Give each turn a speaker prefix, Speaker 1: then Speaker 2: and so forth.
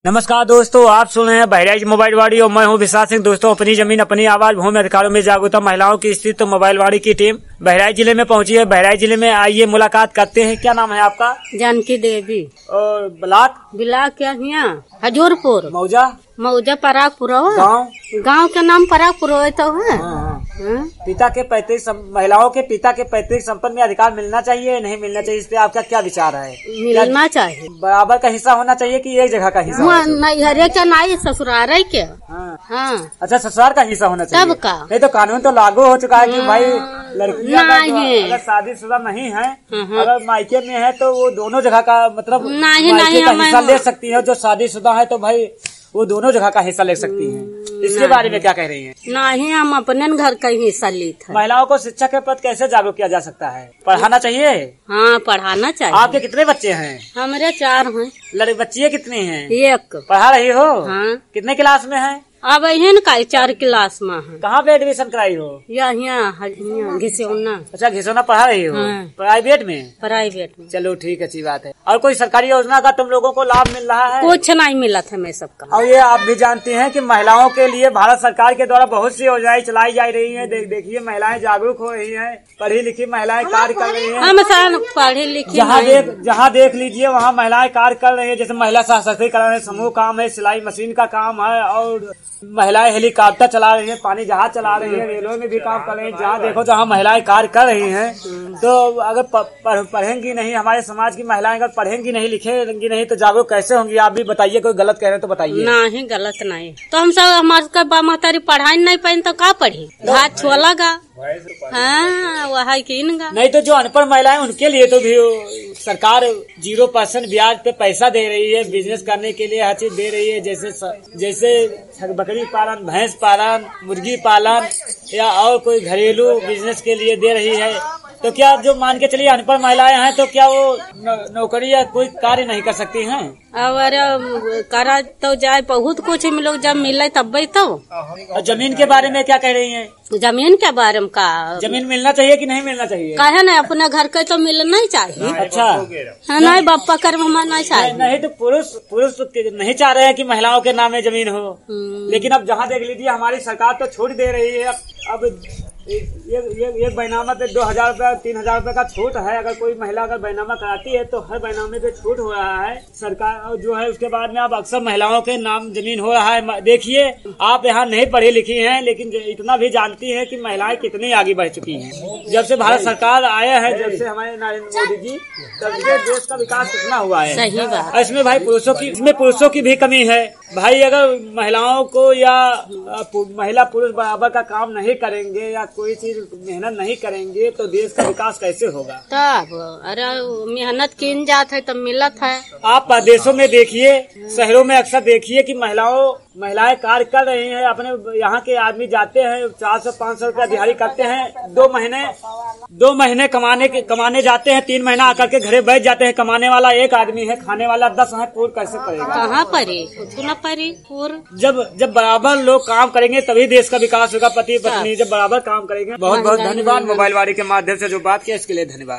Speaker 1: नमस्कार दोस्तों, आप सुन रहे हैं बहराइच मोबाइल वाड़ी और मैं हूं विशाल सिंह। दोस्तों, अपनी जमीन अपनी आवाज, भूमि अधिकारों में जागरूकता महिलाओं की स्थिति तो मोबाइल वाड़ी की टीम बहराइच जिले में पहुंची है। बहराइच जिले में आइए मुलाकात करते हैं। क्या नाम है आपका?
Speaker 2: जानकी देवी।
Speaker 1: और ब्लॉक
Speaker 2: क्या यहाँ हजूरपुर मौजा परागपुर गाँव का नाम परागपुर तो है।
Speaker 1: पिता के पैतृक महिलाओं के पिता के पैतृक संपत्ति में अधिकार मिलना चाहिए नहीं मिलना चाहिए, इस पे आपका क्या विचार है?
Speaker 2: मिलना चाहिए।
Speaker 1: बराबर का हिस्सा होना चाहिए कि एक जगह का हिस्सा?
Speaker 2: नहीं, नहीं ससुराल है क्या? हाँ।
Speaker 1: अच्छा, ससुराल का हिस्सा होना चाहिए।
Speaker 2: सबका
Speaker 1: नहीं तो कानून तो लागू हो चुका है कि भाई लड़कियां अगर शादीशुदा नहीं है, अगर मायके में है तो वो दोनों जगह का मतलब मायके का हिस्सा ले सकती है। जो शादीशुदा है तो भाई वो दोनों जगह का हिस्सा ले सकती हैं। इसके बारे में क्या कह रही हैं?
Speaker 2: नहीं, हम अपने घर का हिस्सा लेते हैं।
Speaker 1: महिलाओं को शिक्षा के प्रति कैसे जागरूक किया जा सकता है? पढ़ाना चाहिए।
Speaker 2: हाँ, पढ़ाना चाहिए।
Speaker 1: आपके कितने बच्चे हैं?
Speaker 2: हमारे 4 हैं।
Speaker 1: लड़की बच्चियाँ कितनी हैं?
Speaker 2: 1।
Speaker 1: पढ़ा रही हो?
Speaker 2: हाँ।
Speaker 1: कितने क्लास में है?
Speaker 2: अब है ना 4 क्लास में है।
Speaker 1: कहाँ पे एडमिशन कराई हो?
Speaker 2: यहाँ घिसौना।
Speaker 1: अच्छा, घिसौना पढ़ा रही हो?
Speaker 2: हाँ।
Speaker 1: प्राइवेट में?
Speaker 2: प्राइवेट में।
Speaker 1: चलो ठीक, अच्छी बात है। और कोई सरकारी योजना का तुम लोगों को लाभ मिल रहा है?
Speaker 2: कुछ नहीं मिला था मैं सबका।
Speaker 1: और ये आप भी जानती हैं कि महिलाओं के लिए भारत सरकार के द्वारा बहुत सी योजनाएं चलाई जा रही हैं। देखिए, महिलाएं जागरूक हो रही हैं, पढ़ी लिखी महिलाएं कार्य कर रही हैं।
Speaker 2: हम पढ़े लिखे
Speaker 1: जहाँ देख लीजिए वहाँ महिलाएं कार्य कर रही है। जैसे महिला सशक्तिकरण समूह काम है, सिलाई मशीन का काम है, और महिलाएं हेलीकॉप्टर चला रही हैं, पानी जहाज चला रही हैं, रेलवे में भी काम कर रही हैं। जहाँ देखो जहाँ महिलाएं कार्य कर रही हैं। तो अगर पढ़ेंगी नहीं, हमारे समाज की महिलाएं अगर पढ़ेंगी नहीं लिखेंगी नहीं तो जागरूक कैसे होंगी? आप भी बताइए, कोई गलत कह रहे हैं तो बताइए।
Speaker 2: नहीं, गलत नहीं। तो हम सब हमारे महतारी पढ़ाई नहीं पाई तो क्या पढ़ी? घाट छोलागा। हाँ, वह किनगा।
Speaker 1: नहीं तो जो अनपढ़ महिलाएं उनके लिए तो भी सरकार 0% ब्याज पे पैसा दे रही है, बिजनेस करने के लिए हर चीज दे रही है। जैसे बकरी पालन, भैंस पालन, मुर्गी पालन या और कोई घरेलू बिजनेस के लिए दे रही है। तो क्या जो मान के चलिए अनपढ़ महिलाएं हैं तो क्या वो नौकरी या कोई कार्य नहीं कर सकती हैं?
Speaker 2: और करा तो जाए बहुत कुछ हम लोग जब मिले तब तो।
Speaker 1: और जमीन के बारे में क्या कह रही हैं?
Speaker 2: जमीन के बारे में का
Speaker 1: जमीन मिलना चाहिए कि नहीं मिलना चाहिए?
Speaker 2: कहे ना, अपने घर के तो मिलना ही चाहिए।
Speaker 1: अच्छा,
Speaker 2: नहीं बापा कर नहीं चाहिए।
Speaker 1: नहीं तो पुरुष नहीं चाह रहे हैं कि महिलाओं के नाम में जमीन हो। लेकिन अब जहाँ देख लीजिए हमारी सरकार तो छूट दे रही है। अब ये बैनामा पे 2000 रूपये 3000 रूपये का छूट है। अगर कोई महिला अगर बैनामा कराती है तो हर बैनामे पे छूट हो रहा है सरकार जो है। उसके बाद में अब अक्सर महिलाओं के नाम जमीन हो रहा है। देखिए, आप यहाँ नहीं पढ़ी लिखी हैं लेकिन इतना भी जानती हैं कि महिलाएं कितनी आगे बढ़ चुकी हैं। जब से भारत सरकार आया है, जब से हमारे नरेंद्र मोदी जी, तब से देश का विकास कितना हुआ है।
Speaker 2: सही बात।
Speaker 1: इसमें भाई पुरुषों की भी कमी है। भाई अगर महिलाओं को या महिला पुरुष बराबर का काम नहीं करेंगे या कोई चीज मेहनत नहीं करेंगे तो देश का विकास कैसे होगा? तब
Speaker 2: अरे मेहनत किन जात है तब मिलत है।
Speaker 1: आप प्रदेशों में देखिए, शहरों में अक्सर देखिए कि महिलाएं कार्य कर रही हैं। अपने यहाँ के आदमी जाते हैं 400-500 रुपया दिहाड़ी करते हैं। 2 महीने कमाने जाते हैं, 3 महीना आकर के घरे बैठ जाते हैं। कमाने वाला एक आदमी है, खाने वाला 10 है। पूर कैसे पड़ेगा?
Speaker 2: कहाँ पड़े? कुछ न पड़े।
Speaker 1: जब बराबर लोग काम करेंगे तभी देश का विकास होगा। पति पत्नी जब बराबर काम करेंगे। बहुत बहुत धन्यवाद मोबाइल वाड़ी के माध्यम से जो बात किया इसके लिए धन्यवाद।